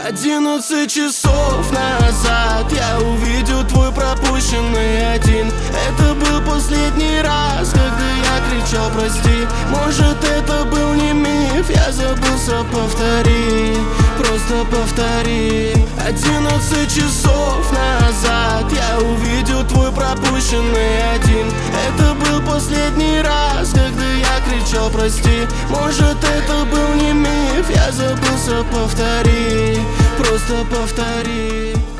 11 часов назад я увидел твой пропущенный один. Это был последний раз, когда я кричал прости. Может, это был не миф, я забылся, повтори, просто повтори. 11 часов назад я увидел твой пропущенный один. Это был последний раз, когда я кричал прости. Может, это был не миф, я забылся, повтори, просто повтори.